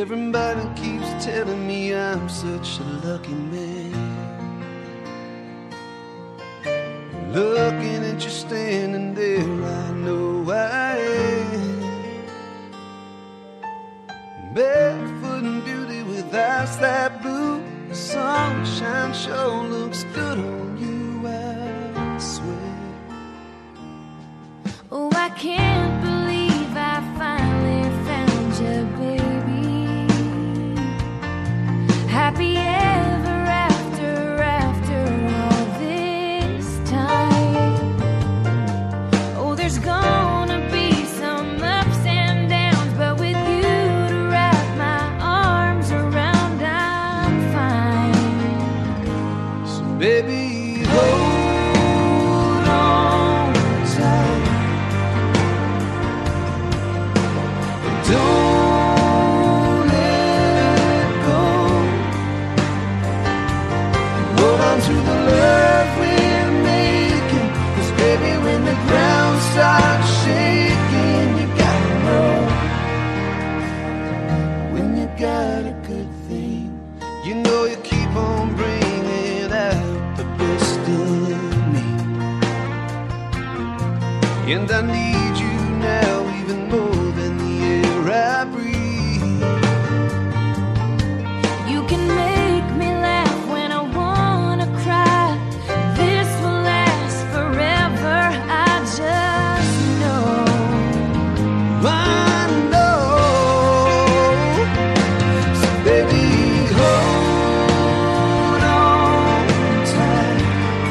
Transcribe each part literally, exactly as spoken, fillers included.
Everybody keeps telling me I'm such a lucky man. Looking at you standing there, I know I am. Barefoot in beauty with eyes that blue. The sunshine sure looks good on you, I swear. Oh, I can't believe I finally found you, baby. Happy ever after, after all this time. Oh, there's gonna be some ups and downs, but with you to wrap my arms around, I'm fine. So baby, hold on tight. Don't let go. Hold on to the love we're making. 'Cause baby, when the ground starts shaking, you gotta know. When you got a good thing, you know you keep on bringing out the best in me. And I need you now even more than the air I breathe. You can make me laugh when I wanna cry. This will last forever, I just know. I know. So baby, hold on tight.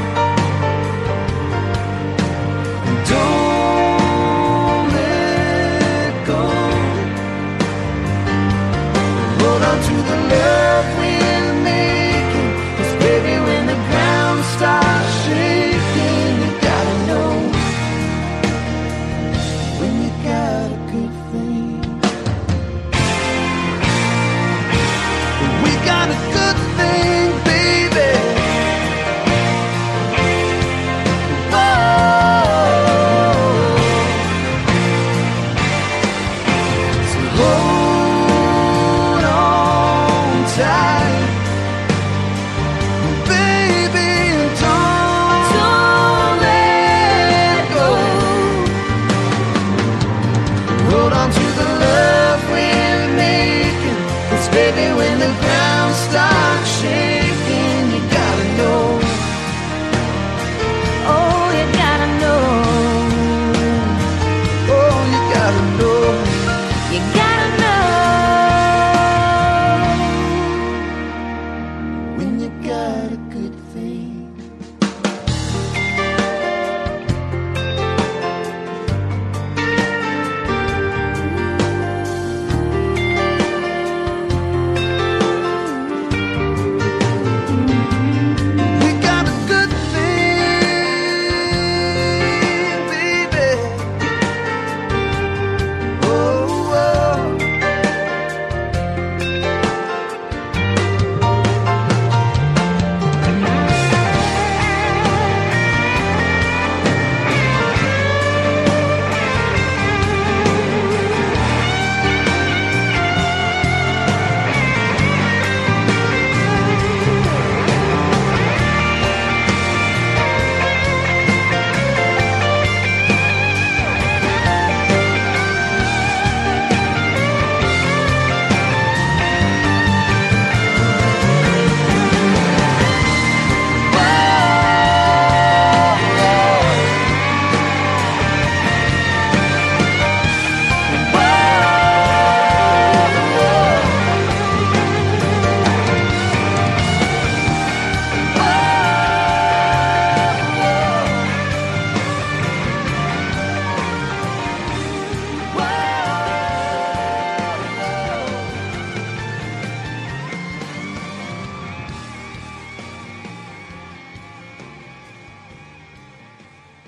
Don't let go. Hold on to the love we're making. 'Cause baby, when the ground starts shaking, you gotta know. When you got a good thing. We got a good thing, baby. Oh. So hold on tight, baby, and don't, don't let go. Hold on to the love we're making. 'Cause baby, when the ground starts shaking,